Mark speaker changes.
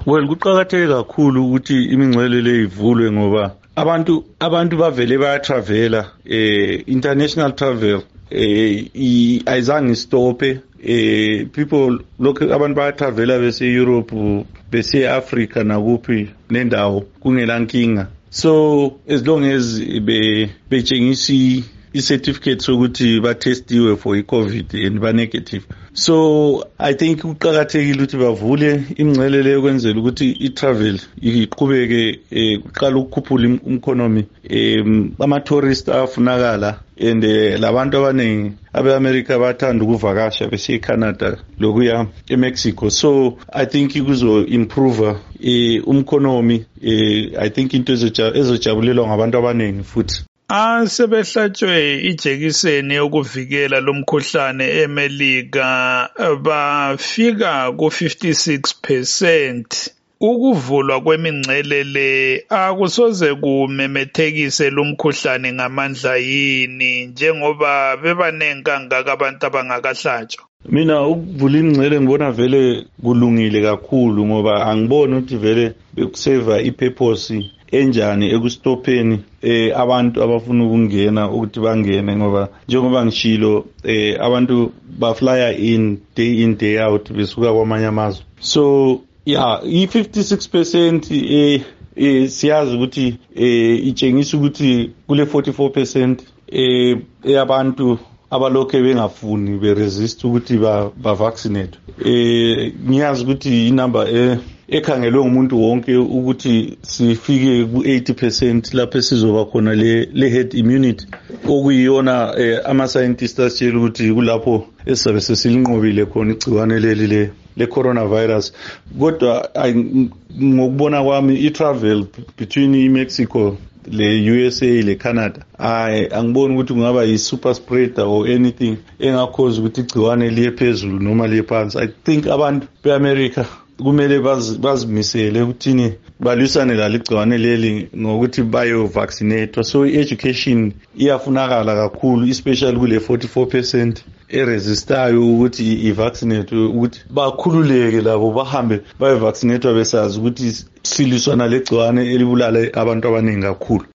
Speaker 1: Well, kuqakatheke kakhulu ukuthi imingcele le ivulwe ngoba abantu bavele bayatravela international travel ayizange stophe people lokho abantu bayatravela bese Europe bese Africa nakuphi nendawo kungelankinga. So as long as betshengisi i-certificate sokuthi batestiwe for i-COVID and ba-negative. So I think kuqakathekile ukuthi bavule imingcele leyo kwenzela ukuthi i-travel iqhubeke kuqala ukukhuphula economy. Ama-tourist afunakala and labantu abaningi abe-America bathanda ukuvakasha bese eCanada lokuya eMexico. So I think kuzo improve economy. I think into ezojabulelwa ngabantu abaningi futhi.
Speaker 2: Sebehlatshwe ijekiseni yokuvikela lomkhuhlane eMelika bafika ku-56%. Ukuvulwa kwemingcele le akusoze kumemethekise lumkhuhlane ngamandla yini njengoba bebanengi kangaka abantu abangakahlatshwa?
Speaker 1: Mina ukuvula imingcele ngibona vele kulungile kakhulu ngoba angiboni ukuthi vele bekuseva ipurpose enjani ekustopeni abantu abafuna ukungena ukuthi bangene ngoba njengoba ngishilo abantu baflya in day out besuka kwamanye amazwe. So yeah, i-56% siyazi ukuthi itshengisa ukuthi kule 44% yabantu abalokhe bengafuni beresist ukuthi bavaccinate. Ngiyazi ukuthi inumber ekhangelwe ngumuntu wonke ukuthi sifike ku-80% lapho sizoba khona le herd immunity okuyiyona ama-scientists asitshela ukuthi kulapho esizabe sesilinqobile khona igciwane leli le coronavirus. Kodwa ngokubona kwami i-travel between i-Mexico le USA le Canada angiboni ukuthi kungaba yi-super spreader or anything engakhoza ukuthi igciwane liye phezulu noma liye phansi. I think abantu be-America kumele bazimisele ukuthini balwisane lalo igciwane leli ngokuthi bayo vaccinate. So education iyafunakala kakhulu especially kule 44% eresistayo ukuthi i-vaccinate ukuthi bakhululeke labo bahambe bayo vaccinate besazi ukuthi siliswana legciwane elibulala abantu abaningi kakhulu.